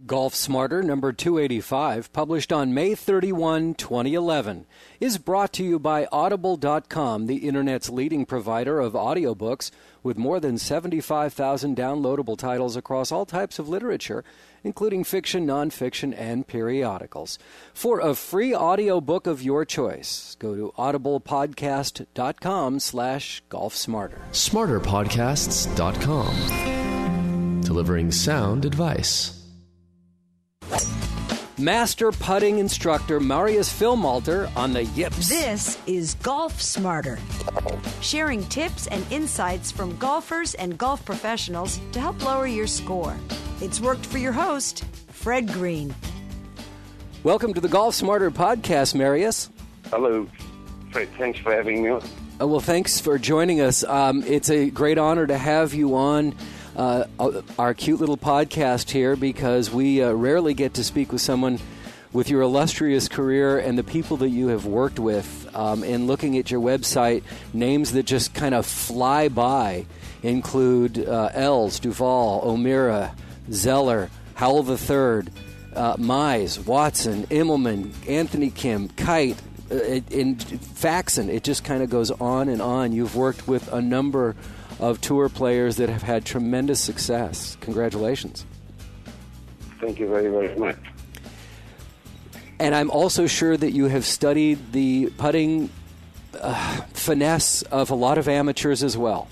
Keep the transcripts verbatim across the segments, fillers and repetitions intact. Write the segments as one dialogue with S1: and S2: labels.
S1: Golf Smarter number two eighty-five, published on May thirty-first, twenty eleven, is brought to you by Audible dot com, the Internet's leading provider of audiobooks, with more than seventy-five thousand downloadable titles across all types of literature, including fiction, nonfiction, and periodicals. For a free audiobook of your choice, go to audiblepodcast dot com slash golf smarter.
S2: smarter podcasts dot com, delivering sound advice.
S1: Master putting instructor Marius Filmalter on the Yips.
S3: This is Golf Smarter, sharing tips and insights from golfers and golf professionals to help lower your score. It's worked for your host, Fred Green.
S1: Welcome to the Golf Smarter podcast, Marius.
S4: Hello, Fred. Thanks for having me on.
S1: Uh, well, thanks for joining us. Um, it's a great honor to have you on Uh, our cute little podcast here, because we uh, rarely get to speak with someone with your illustrious career and the people that you have worked with. Um, and looking at your website, names that just kind of fly by include uh, Els, Duval, O'Meara, Zeller, Howell the Third, uh, Mize, Watson, Immelman, Anthony Kim, Kite, uh, and Faxon. It just kind of goes on and on. You've worked with a number of tour players that have had tremendous success. Congratulations.
S4: Thank you very, very much.
S1: And I'm also sure that you have studied the putting uh, finesse of a lot of amateurs as well.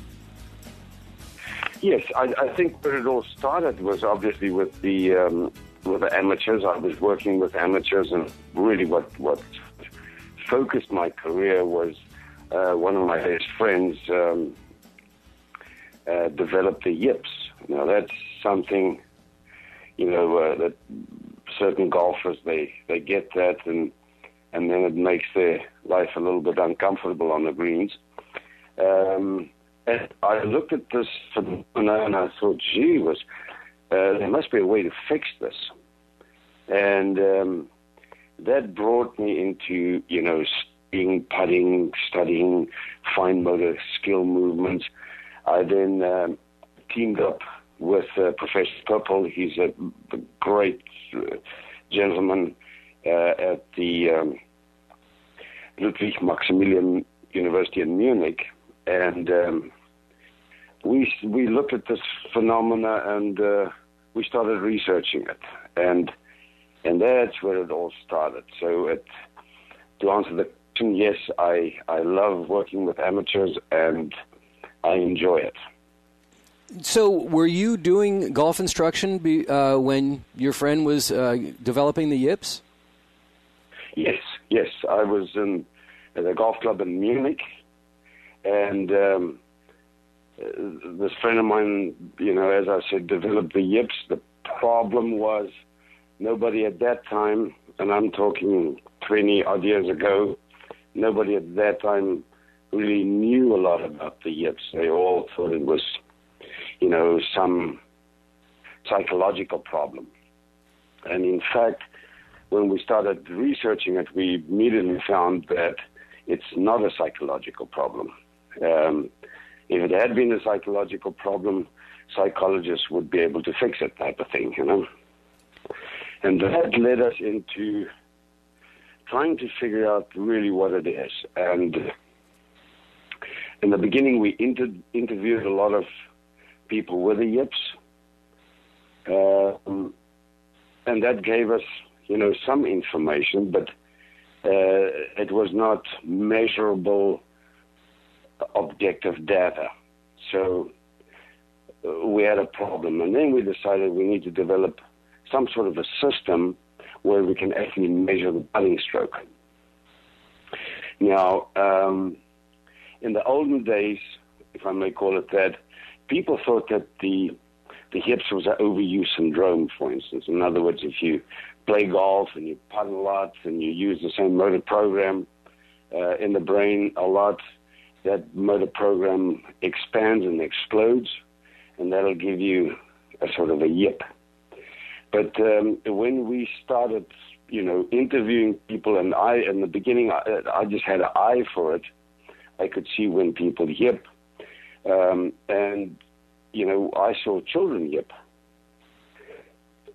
S4: Yes, I, I think where it all started was obviously with the um, with the amateurs. I was working with amateurs, and really what, what focused my career was uh, one of my best friends um, Uh, develop the yips. Now that's something, you know, uh, that certain golfers, they, they get that, and and then it makes their life a little bit uncomfortable on the greens. Um, and I looked at this phenomena and I thought, gee, was uh, there must be a way to fix this. And um, that brought me into, you know, studying putting, studying fine motor skill movements. I then um, teamed up with uh, Professor Purple. He's a, a great uh, gentleman uh, at the um, Ludwig Maximilian University in Munich, and um, we we looked at this phenomena and uh, we started researching it, and and that's where it all started. So, it, to answer the question, yes, I I love working with amateurs, and I enjoy it.
S1: So were you doing golf instruction be, uh, when your friend was uh, developing the yips?
S4: Yes, yes. I was in at a golf club in Munich, and um, this friend of mine, you know, as I said, developed the yips. The problem was nobody at that time, and I'm talking twenty odd years ago, nobody at that time really knew a lot about the yips. They all thought it was, you know, some psychological problem. And in fact, when we started researching it, we immediately found that it's not a psychological problem. Um, if it had been a psychological problem, psychologists would be able to fix it, type of thing, you know. And that led us into trying to figure out really what it is. And in the beginning, we inter- interviewed a lot of people with the yips, um, and that gave us, you know, some information, but uh, it was not measurable, objective data. So uh, we had a problem, and then we decided we need to develop some sort of a system where we can actually measure the putting stroke. Now, um, in the olden days, if I may call it that, people thought that the the hips was an overuse syndrome, for instance. In other words, if you play golf and you putt a lot and you use the same motor program uh, in the brain a lot, that motor program expands and explodes, and that'll give you a sort of a yip. But um, when we started, you know, interviewing people, and I, in the beginning, I, I just had an eye for it. I could see when people yip. Um, and, you know, I saw children yip.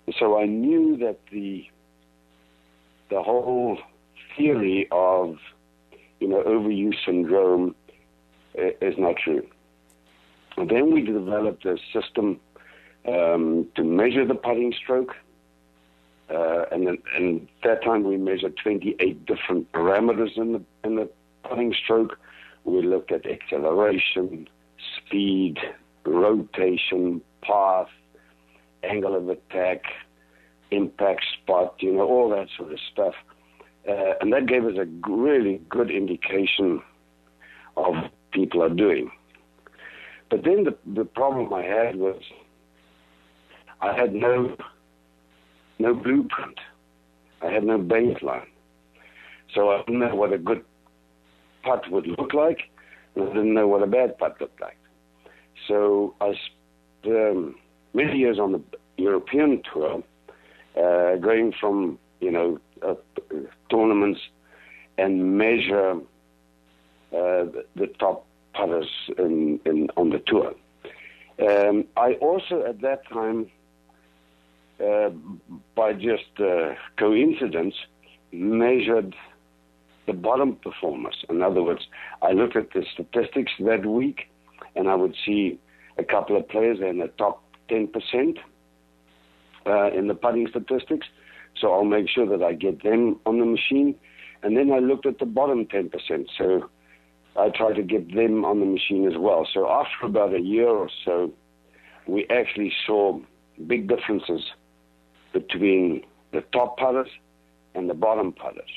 S4: so I knew that the the whole theory of, you know, overuse syndrome uh, is not true. And then we developed a system um, to measure the putting stroke. Uh, and then, and that time we measured twenty-eight different parameters in the, in the putting stroke. We looked at acceleration, speed, rotation, path, angle of attack, impact spot, you know, all that sort of stuff. Uh, and that gave us a really good indication of what people are doing. But then the, the problem I had was I had no no blueprint. I had no baseline. So I didn't know what a good putt would look like, and I didn't know what a bad putt looked like. So I spent um, many years on the European tour, uh, going from, you know, uh, tournaments and measure uh, the, the top putters in, in, on the tour. Um, I also, at that time, uh, by just uh, coincidence, measured the bottom performers. In other words, I looked at the statistics that week, and I would see a couple of players in the top ten percent uh, in the putting statistics. So I'll make sure that I get them on the machine. And then I looked at the bottom ten percent. So I tried to get them on the machine as well. So after about a year or so, we actually saw big differences between the top putters and the bottom putters.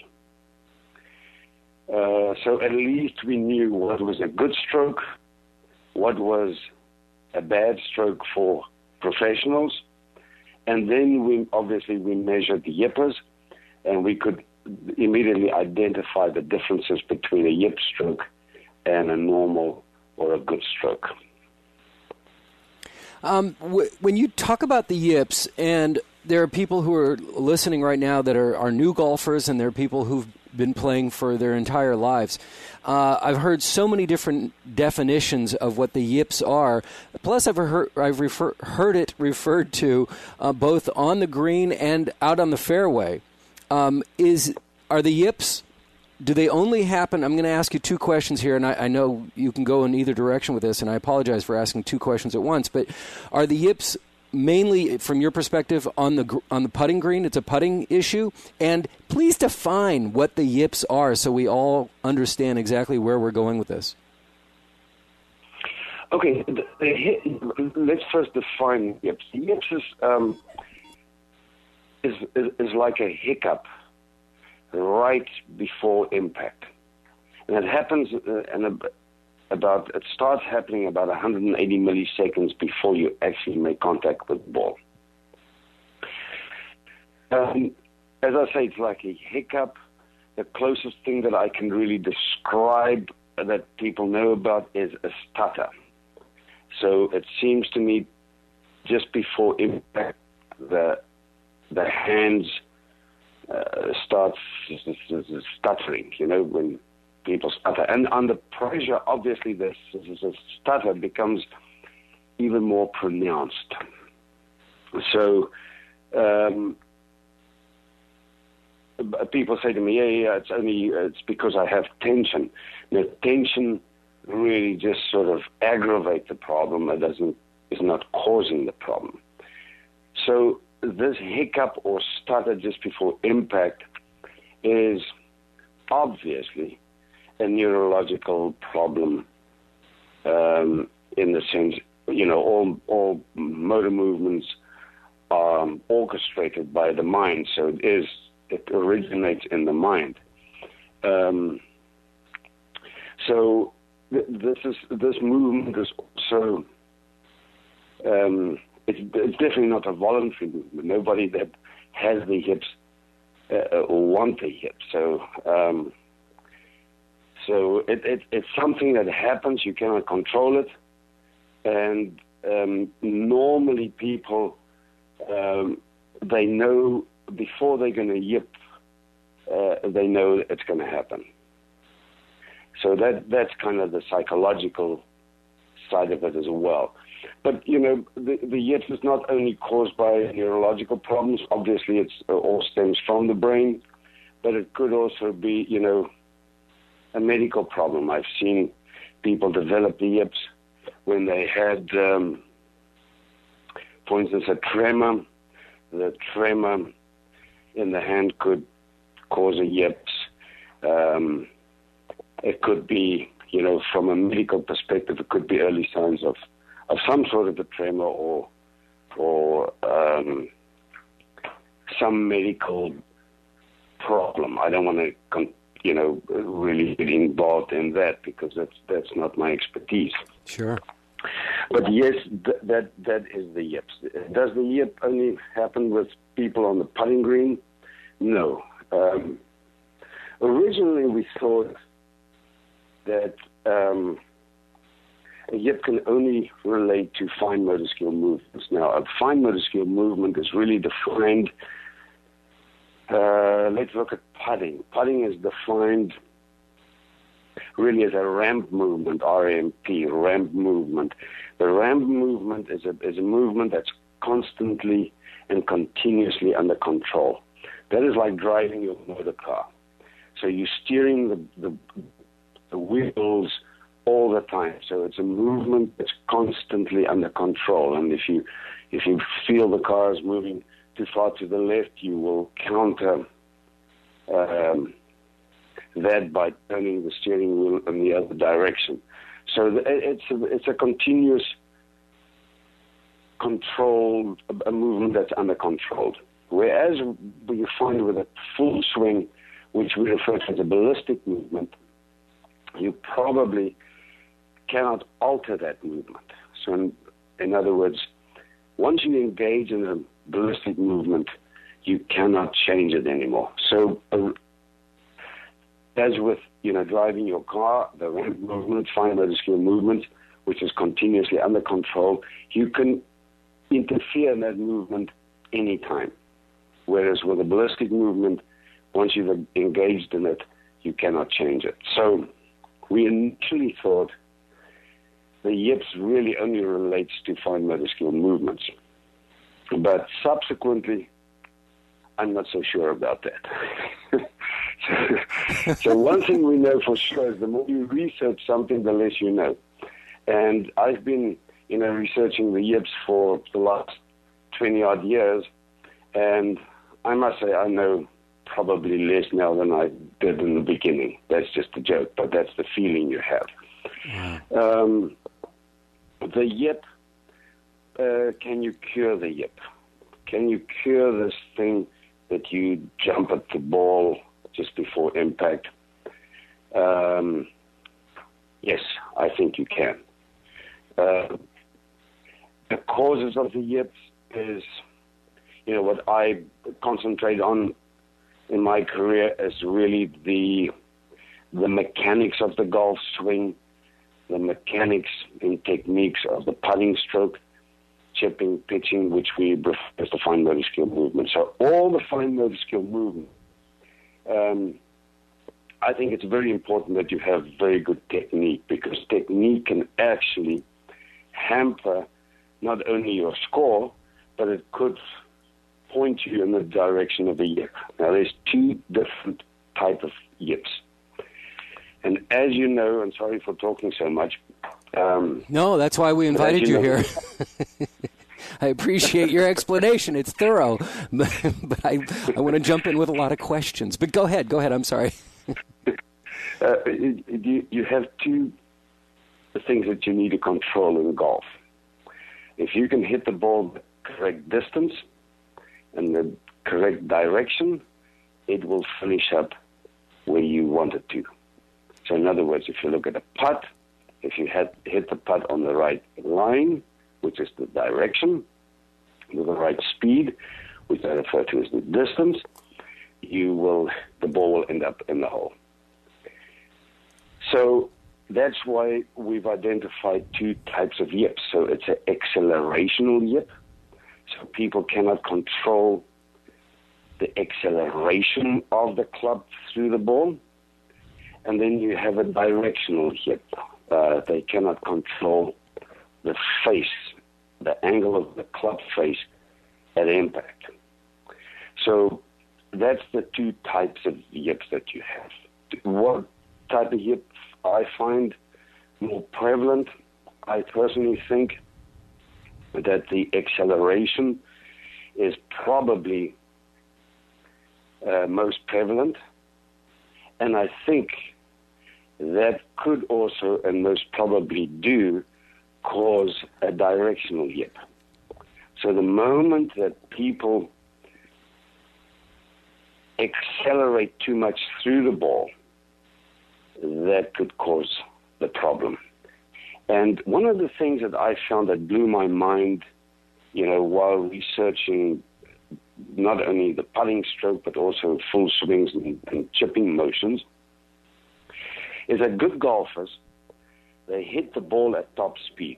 S4: Uh, so at least we knew what was a good stroke, what was a bad stroke for professionals, and then we obviously we measured the yippers, and we could immediately identify the differences between a yip stroke and a normal or a good stroke.
S1: Um, w- when you talk about the yips, and there are people who are listening right now that are, are new golfers, and there are people who've been playing for their entire lives. Uh, I've heard so many different definitions of what the yips are. Plus, I've heard I've refer, heard it referred to uh, both on the green and out on the fairway. Um, is are the yips? Do they only happen? I'm going to ask you two questions here, and I, I know you can go in either direction with this, and I apologize for asking two questions at once. But are the yips mainly, from your perspective, on the on the putting green? It's a putting issue, and please define what the yips are so we all understand exactly where we're going with this.
S4: Okay, the, the, let's first define yips. Yips is, um, is, is is like a hiccup right before impact, and it happens uh, in a, about it starts happening about one hundred eighty milliseconds before you actually make contact with the ball. Um, as I say, it's like a hiccup. The closest thing that I can really describe that people know about is a stutter. So it seems to me just before impact, the the hands uh, start stuttering, you know, when people stutter. And under pressure, obviously, this, this, this stutter becomes even more pronounced. So um, people say to me, yeah, yeah, it's only it's because I have tension. Now, tension really just sort of aggravates the problem. It doesn't is not causing the problem. So this hiccup or stutter just before impact is obviously a neurological problem, um, in the sense, you know, all all motor movements are orchestrated by the mind, so it is it originates in the mind. Um, so th- this is this movement is also um, it's, it's definitely not a voluntary movement. Nobody that has the hips uh, want the hips. So. Um, So it, it, it's something that happens. You cannot control it. And um, normally people, um, they know before they're going to yip, uh, they know it's going to happen. So that that's kind of the psychological side of it as well. But, you know, the, the yips is not only caused by neurological problems. Obviously, it uh, all stems from the brain, but it could also be, you know, a medical problem. I've seen people develop the yips when they had, um, for instance, a tremor. The tremor in the hand could cause a yips. Um, it could be, you know, from a medical perspective, it could be early signs of, of some sort of a tremor or or um, some medical problem. I don't want to, con- you know, really get involved in that because that's that's not my expertise.
S1: Sure.
S4: But yes, th- that that is the yips. Does the yip only happen with people on the putting green? No. Um, originally, we thought that um, a yip can only relate to fine motor skill movements. Now, a fine motor skill movement is really defined. Uh, let's look at putting. Putting is defined really as a ramp movement, R M P, ramp movement. The ramp movement is a, is a movement that's constantly and continuously under control. That is like driving your motor car. So you're steering the, the, the wheels all the time. So it's a movement that's constantly under control. And if you if you feel the car is moving too far to the left, you will counter um, that by turning the steering wheel in the other direction. So the, it's a, it's a continuous controlled a movement that's under controlled. Whereas you find with a full swing, which we refer to as a ballistic movement, you probably cannot alter that movement. So in, in other words, once you engage in a ballistic movement, you cannot change it anymore. So uh, as with, you know, driving your car, the ramp movement, fine motor skill movement, which is continuously under control, you can interfere in that movement anytime. Whereas with a ballistic movement, once you've engaged in it, you cannot change it. So we initially thought the yips really only relates to fine motor skill movements. But subsequently, I'm not so sure about that. so, so one thing we know for sure is the more you research something, the less you know. And I've been, you know, researching the yips for the last twenty-odd years, and I must say I know probably less now than I did in the beginning. That's just a joke, but that's the feeling you have. Yeah. Um, the yip, uh, can you cure the yip? Can you cure this thing that you jump at the ball just before impact? Um, yes, I think you can. Uh, the causes of the yips is, you know, what I concentrate on in my career is really the the mechanics of the golf swing, the mechanics and techniques of the putting stroke, chipping, pitching, which we refer as the fine motor skill movement. So all the fine motor skill movement, um, I think it's very important that you have very good technique, because technique can actually hamper not only your score, but it could point you in the direction of the yip. Now, there's two different type of yips. And as you know, and sorry for talking so much. Um,
S1: no, that's why we invited you, you know, here. I appreciate your explanation. It's thorough. But, but I, I want to jump in with a lot of questions. But go ahead. Go ahead. I'm sorry.
S4: uh, you, you have two things that you need to control in golf. If you can hit the ball the correct distance and the correct direction, it will finish up where you want it to. So in other words, if you look at a putt, if you had, hit the putt on the right line, which is the direction, with the right speed, which I refer to as the distance, you will, the ball will end up in the hole. So that's why we've identified two types of yips. So it's an accelerational yip. So people cannot control the acceleration of the club through the ball. And then you have a directional yip. Uh, they cannot control the face, the angle of the club face at impact. So that's the two types of yips that you have. What type of yip I find more prevalent? I personally think that the acceleration is probably uh, most prevalent, and I think that could also, and most probably do, cause a directional yip. So the moment that people accelerate too much through the ball, that could cause the problem. And one of the things that I found that blew my mind, you know, while researching not only the putting stroke, but also full swings and, and chipping motions, is that good golfers, they hit the ball at top speed.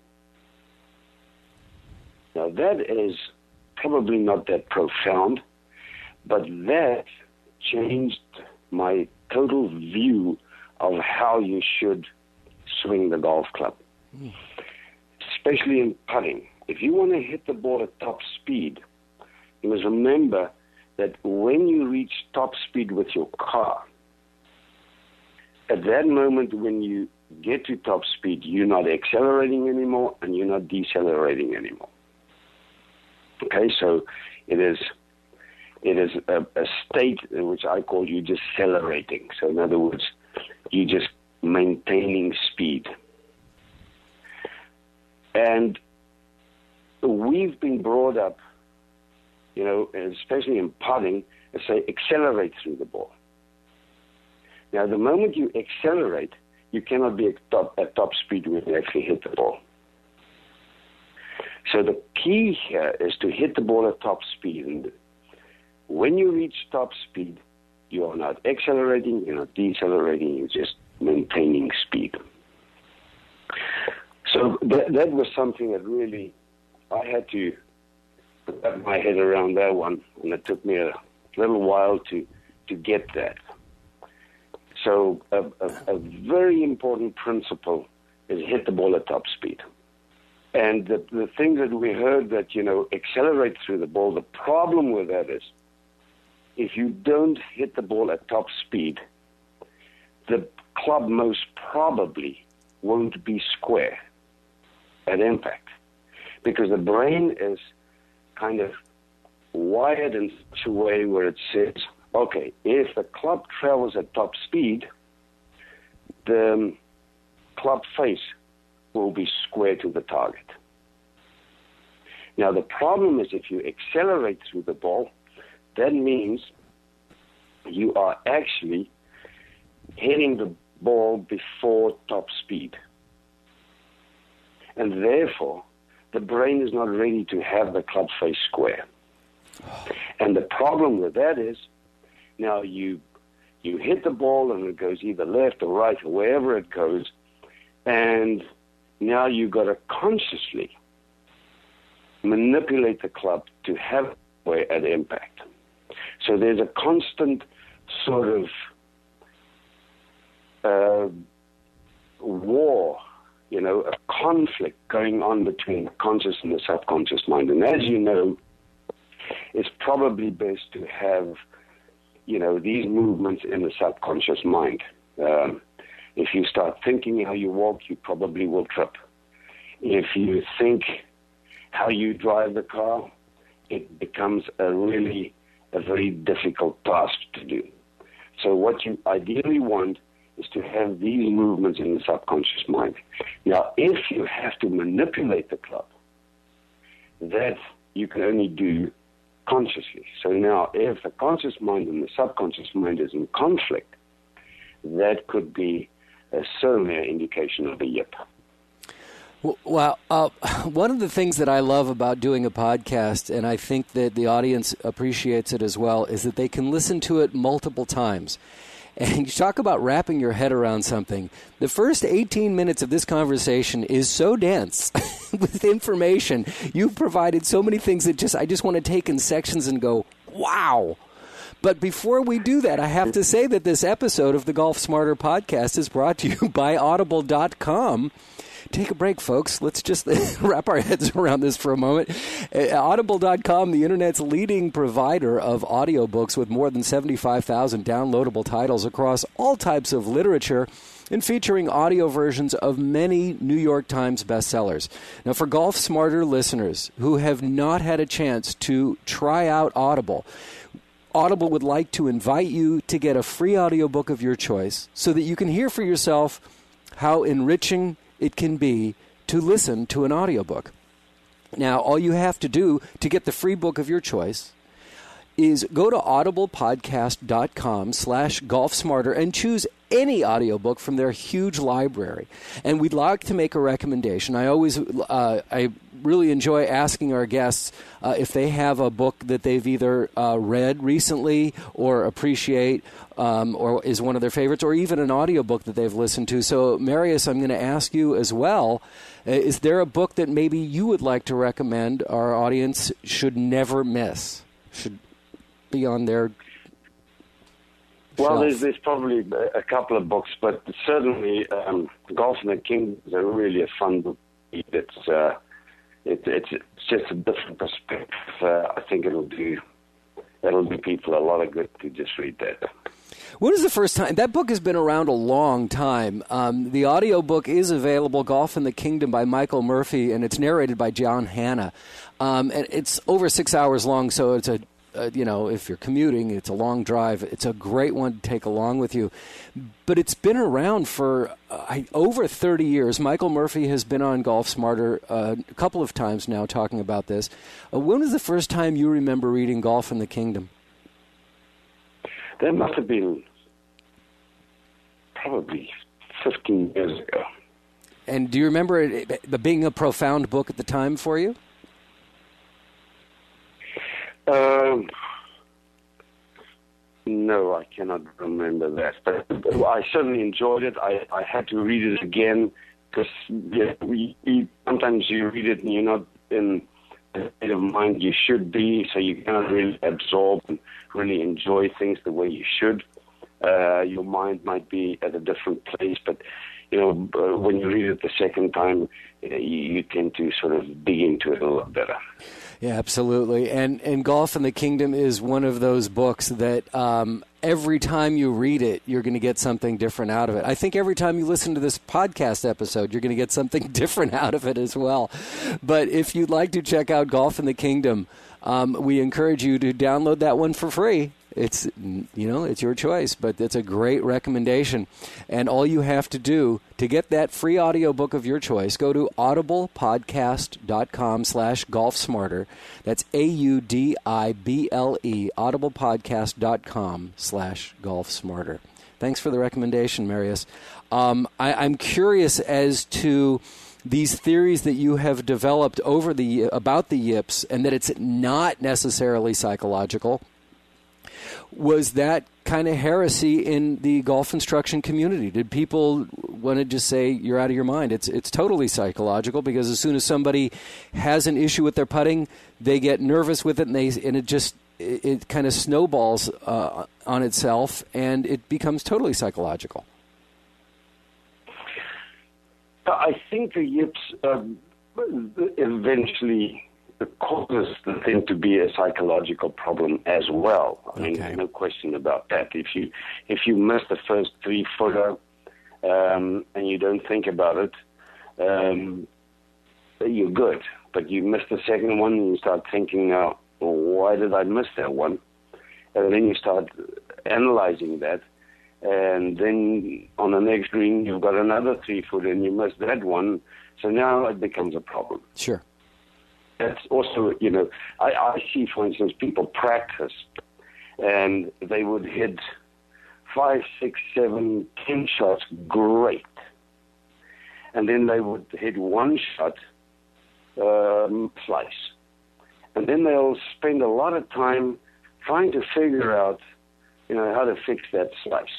S4: Now that is probably not that profound, but that changed my total view of how you should swing the golf club, mm. especially in putting. If you want to hit the ball at top speed, you must remember that when you reach top speed with your car, at that moment when you get to top speed, you're not accelerating anymore and you're not decelerating anymore. Okay, so it is it is a, a state in which I call you just decelerating. So in other words, you're just maintaining speed. And we've been brought up, you know, especially in putting, to say accelerate through the ball. Now, the moment you accelerate, you cannot be at top, at top speed when you actually hit the ball. So the key here is to hit the ball at top speed. And when you reach top speed, you are not accelerating, you're not decelerating, you're just maintaining speed. So that, that was something that really I had to wrap my head around that one, and it took me a little while to, to get that. So a, a, a very important principle is hit the ball at top speed. And the, the thing that we heard that, you know, accelerate through the ball, the problem with that is if you don't hit the ball at top speed, the club most probably won't be square at impact, because the brain is kind of wired in such a way where it says, okay, if the club travels at top speed, the club face will be square to the target. Now, the problem is if you accelerate through the ball, that means you are actually hitting the ball before top speed. And therefore, the brain is not ready to have the club face square. And the problem with that is, now you you hit the ball and it goes either left or right or wherever it goes, and now you've got to consciously manipulate the club to have it square at impact. So there's a constant sort of uh, war, you know, a conflict going on between the conscious and the subconscious mind. And as you know, it's probably best to have, you know, these movements in the subconscious mind. Um, if you start thinking how you walk, you probably will trip. If you think how you drive the car, it becomes a really a very difficult task to do. So what you ideally want is to have these movements in the subconscious mind. Now, if you have to manipulate the club, that you can only do consciously. So now, if the conscious mind and the subconscious mind is in conflict, that could be a severe indication of a yip.
S1: Well, uh, one of the things that I love about doing a podcast, and I think that the audience appreciates it as well, is that they can listen to it multiple times. And you talk about wrapping your head around something. The first eighteen minutes of this conversation is so dense with information. You've provided so many things that just I just want to take in sections and go, wow. But before we do that, I have to say that this episode of the Golf Smarter podcast is brought to you by Audible dot com. take a break, folks. Let's just wrap our heads around this for a moment. Audible dot com, the Internet's leading provider of audiobooks with more than seventy-five thousand downloadable titles across all types of literature and featuring audio versions of many New York Times bestsellers. Now, for Golf Smarter listeners who have not had a chance to try out Audible, Audible would like to invite you to get a free audiobook of your choice so that you can hear for yourself how enriching it can be to listen to an audiobook. Now, all you have to do to get the free book of your choice is go to audiblepodcast.com slash golfsmarter and choose any audiobook from their huge library. And we'd like to make a recommendation. I always, uh, I really enjoy asking our guests uh, if they have a book that they've either uh, read recently or appreciate um, or is one of their favorites, or even an audiobook that they've listened to. So, Marius, I'm going to ask you as well, uh, is there a book that maybe you would like to recommend our audience should never miss, should be on their
S4: Well,
S1: shelf?
S4: there's, there's probably a couple of books, but certainly um, Golf in the Kingdom is a really a fun book. It's, uh, it, it's it's just a different perspective. Uh, I think it'll do it'll do people a lot of good to just read that.
S1: When was the first time? That book has been around a long time. Um, the audiobook is available, Golf in the Kingdom by Michael Murphy, and it's narrated by John Hanna. Um, and it's over six hours long, so it's a Uh, you know, if you're commuting, it's a long drive. It's a great one to take along with you. But it's been around for uh, over thirty years. Michael Murphy has been on Golf Smarter uh, a couple of times now talking about this. Uh, when was the first time you remember reading Golf in the Kingdom?
S4: That must have been probably fifteen years ago.
S1: And do you remember it, it being a profound book at the time for you?
S4: Um, no, I cannot remember that. But I certainly enjoyed it. I, I had to read it again because yeah, we, we, sometimes you read it and you're not in the state of mind you should be, so you cannot really absorb and really enjoy things the way you should. Uh, your mind might be at a different place, but you know, when you read it the second time, you, you tend to sort of dig into it a lot better.
S1: Yeah, absolutely. And and Golf in the Kingdom is one of those books that um, every time you read it, you're going to get something different out of it. I think every time you listen to this podcast episode, you're going to get something different out of it as well. But if you'd like to check out Golf in the Kingdom, um, we encourage you to download that one for free. It's, you know, it's your choice, but it's a great recommendation. And all you have to do to get that free audiobook of your choice, go to audiblepodcast.com slash golfsmarter. That's A U D I B L E, audiblepodcast.com slash golfsmarter. Thanks for the recommendation, Marius. Um, I, I'm curious as to these theories that you have developed over the about the yips, and that it's not necessarily psychological. Was that kind of heresy in the golf instruction community? Did people want to just say, you're out of your mind? It's it's totally psychological, because as soon as somebody has an issue with their putting, they get nervous with it, and they and it just it, it kind of snowballs uh, on itself, and it becomes totally psychological.
S4: I think the yips um, eventually causes the thing to be a psychological problem as well. I mean,
S1: Okay.
S4: no question about that. If you if you miss the first three footer um, and you don't think about it, um, you're good. But you miss the second one and you start thinking, uh, well, why did I miss that one? And then you start analyzing that. And then on the next green, you've got another three footer and you missed that one. So now it becomes a problem.
S1: Sure.
S4: That's also, you know, I, I see, for instance, people practice and they would hit five, six, seven, ten shots great. And then they would hit one shot, um, slice. And then they'll spend a lot of time trying to figure out, you know, how to fix that slice.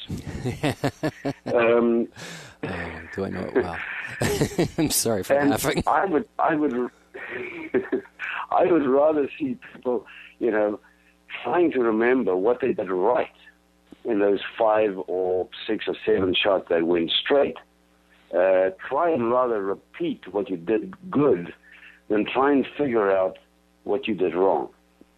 S4: um,
S1: oh, do I know it well? I'm sorry for
S4: and
S1: laughing.
S4: I would, I would, I would rather see people, you know, trying to remember what they did right in those five or six or seven shots that went straight, uh, try and rather repeat what you did good than try and figure out what you did wrong.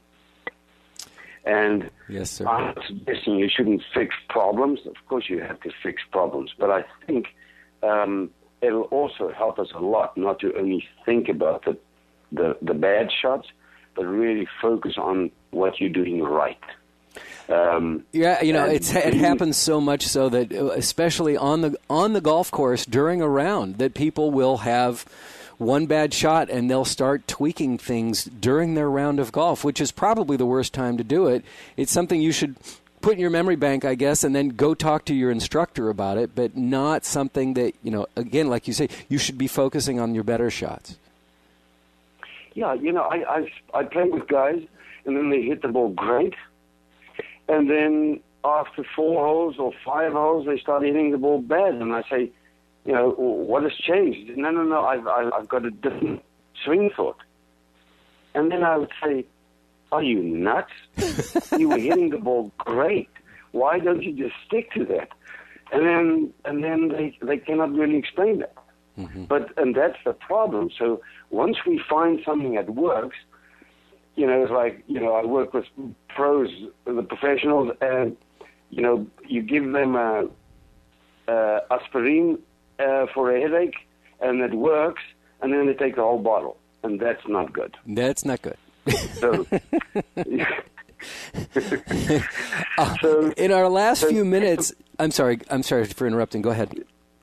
S4: And
S1: yes, sir.
S4: I'm not suggesting you shouldn't fix problems. Of course you have to fix problems. But I think um, it'll also help us a lot not to only think about the, the, the bad shots, but really focus on what you're doing right. Um,
S1: yeah, you know, it's, it happens so much so that, especially on the on the golf course during a round, that people will have one bad shot and they'll start tweaking things during their round of golf, which is probably the worst time to do it. It's something you should put in your memory bank, I guess, and then go talk to your instructor about it, but not something that, you know, again, like you say, you should be focusing on your better shots.
S4: Yeah, you know, I, I, I play with guys, and then they hit the ball great, and then after four holes or five holes, they start hitting the ball bad, and I say, you know, what has changed? No, no, no, I've, I've got a different swing thought. And then I would say, are you nuts? You were hitting the ball great. Why don't you just stick to that? And then and then they, they cannot really explain that. Mm-hmm. But and that's the problem. So once we find something that works, you know, it's like, you know, I work with pros, the professionals, and, you know, you give them a, a aspirin Uh, for a headache, and it works, and then they take the whole bottle, and that's not good.
S1: That's not good.
S4: So,
S1: uh, so in our last so, few minutes, I'm sorry, I'm sorry for interrupting. Go ahead.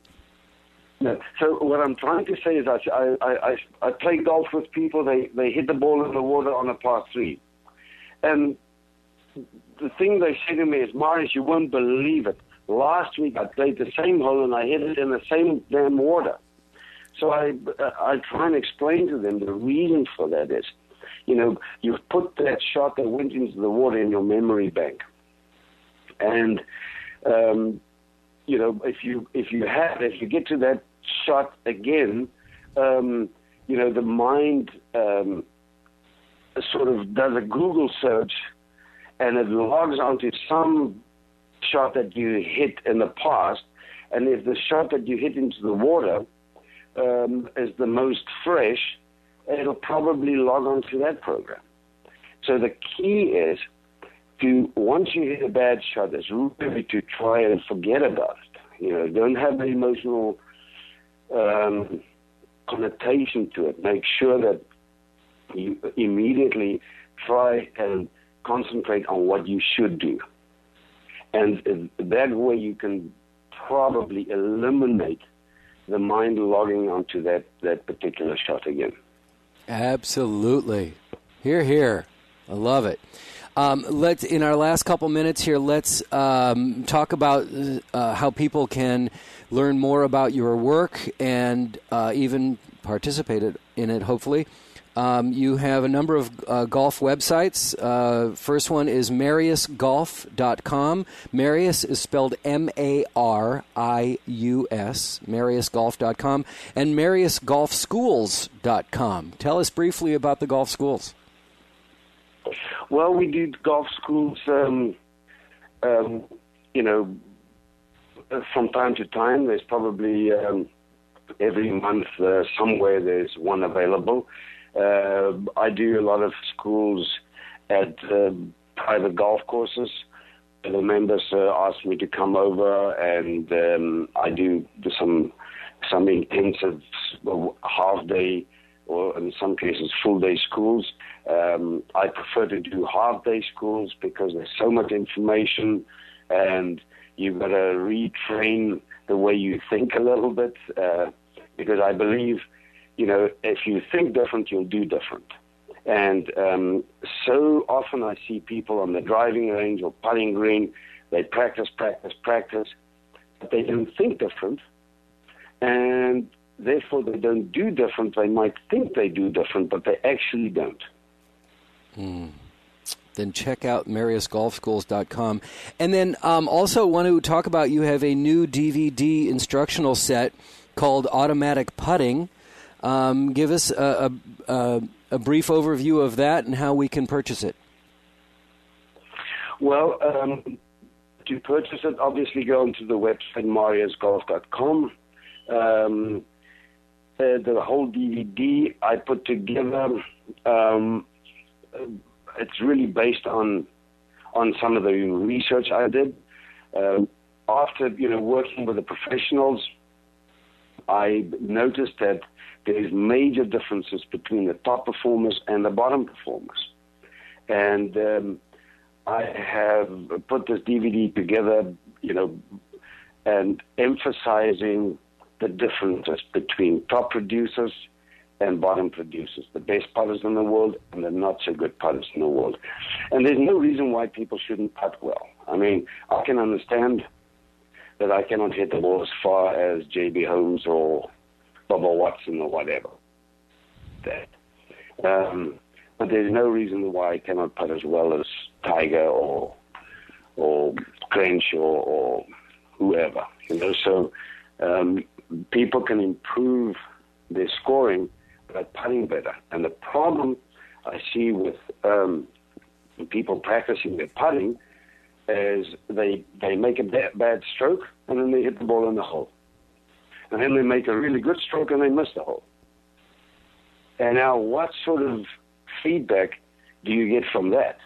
S4: No, so what I'm trying to say is that I, I, I, I play golf with people. They they hit the ball in the water on a par three, and the thing they say to me is, Marius, you won't believe it. Last week I played the same hole and I hit it in the same damn water. So I, uh, I try and explain to them the reason for that is, you know, you've put that shot that went into the water in your memory bank. And, um, you know, if you if you have, if you get to that shot again, um, you know, the mind um, sort of does a Google search and it logs onto some shot that you hit in the past, and if the shot that you hit into the water um, is the most fresh, it'll probably log on to that program. So the key is to, once you hit a bad shot, is really to try and forget about it. You know, don't have an emotional um, connotation to it. Make sure that you immediately try and concentrate on what you should do. And that way you can probably eliminate the mind logging onto that, that particular shot again.
S1: Absolutely. Hear, hear. I love it. Um, let's in our last couple minutes here, let's um, talk about uh, how people can learn more about your work and uh, even participate in it, hopefully. Um, you have a number of uh, golf websites. Uh, first one is marius golf dot com. Marius is spelled M A R I U S, marius golf dot com, and marius golf schools dot com. Tell us briefly about the golf schools.
S4: Well, we do golf schools, um, um, you know, from time to time. There's probably um, every month uh, somewhere there's one available. Uh, I do a lot of schools at uh, private golf courses. The members uh, ask me to come over, and um, I do some some intensive half day, or in some cases full day schools. Um, I prefer to do half day schools because there's so much information, and you've got to retrain the way you think a little bit. Uh, because I believe, you know, if you think different, you'll do different. And um, so often I see people on the driving range or putting green, they practice, practice, practice, but they don't think different. And therefore they don't do different. They might think they do different, but they actually don't.
S1: Hmm. Then check out marius golf schools dot com. And then um, also want to talk about, you have a new D V D instructional set called Automatic Putting. Um, give us a, a, a, a brief overview of that and how we can purchase it.
S4: Well, um, to purchase it, obviously go onto the website marius golf dot com. Um, uh, the whole D V D I put together, um, it's really based on on some of the research I did. Um, after, you know, working with the professionals, I noticed that there's major differences between the top performers and the bottom performers. And um, I have put this D V D together, you know, and emphasizing the differences between top producers and bottom producers, the best putters in the world and the not so good putters in the world. And there's no reason why people shouldn't putt well. I mean, I can understand that I cannot hit the ball as far as J B Holmes or Bubba Watson or whatever. That. Um, but there's no reason why I cannot putt as well as Tiger or or Crenshaw or, or whoever. You know, so um, people can improve their scoring by putting better. And the problem I see with um, people practicing their putting is they they make a bad, bad stroke and then they hit the ball in the hole. And then they make a really good stroke and they miss the hole. And now what sort of feedback do you get from that?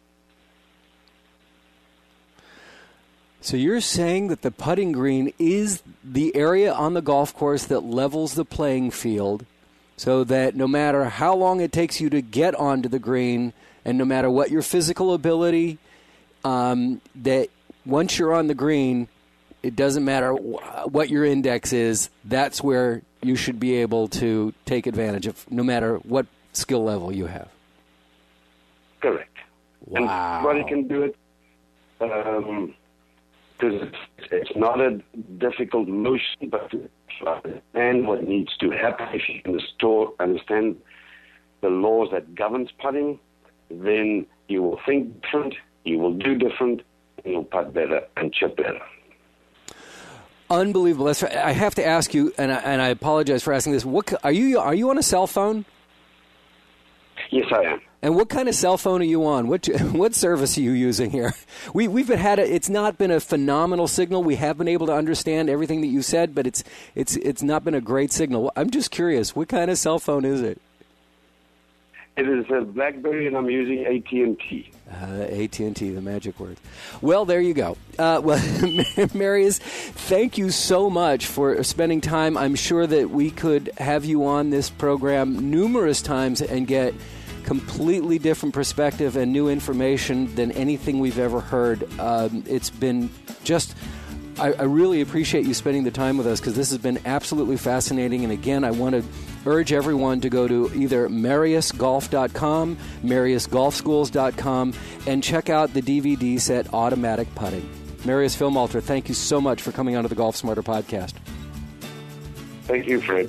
S1: So you're saying that the putting green is the area on the golf course that levels the playing field so that no matter how long it takes you to get onto the green and no matter what your physical ability, um, that once you're on the green, it doesn't matter what your index is, that's where you should be able to take advantage of, no matter what skill level you have.
S4: Correct.
S1: Wow.
S4: And everybody can do it. Um, because it's, it's not a difficult motion, but and what needs to happen. If you can store, understand the laws that governs putting, then you will think different, you will do different, and you'll putt better and chip better.
S1: Unbelievable. That's right. I have to ask you, and I, and I apologize for asking this. What are you? Are you on a cell phone?
S4: Yes, I am.
S1: And what kind of cell phone are you on? What what service are you using here? We we've had a, it's not been a phenomenal signal. We have been able to understand everything that you said, but it's it's it's not been a great signal. I'm just curious, what kind of cell phone is it?
S4: It is a BlackBerry, and I'm using A T and T.
S1: Uh, A T and T, the magic words. Well, there you go. Uh, well, Marius, thank you so much for spending time. I'm sure that we could have you on this program numerous times and get completely different perspective and new information than anything we've ever heard. Um, it's been just... I, I really appreciate you spending the time with us because this has been absolutely fascinating. And again, I want to urge everyone to go to either Marius Golf dot com, Marius Golf Schools dot com, and check out the D V D set Automatic Putting. Marius Filmalter, thank you so much for coming onto the Golf Smarter podcast.
S4: Thank you, Fred.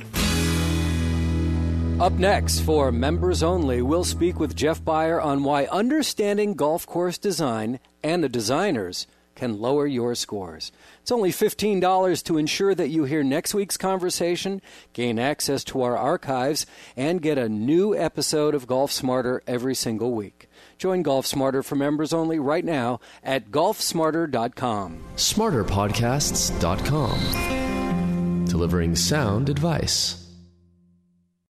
S1: Up next, for members only, we'll speak with Jeff Beyer on why understanding golf course design and the designers can lower your scores. It's only fifteen dollars to ensure that you hear next week's conversation, gain access to our archives, and get a new episode of Golf Smarter every single week. Join Golf Smarter for members only right now at golf smarter dot com.
S2: smarter podcasts dot com. Delivering sound advice.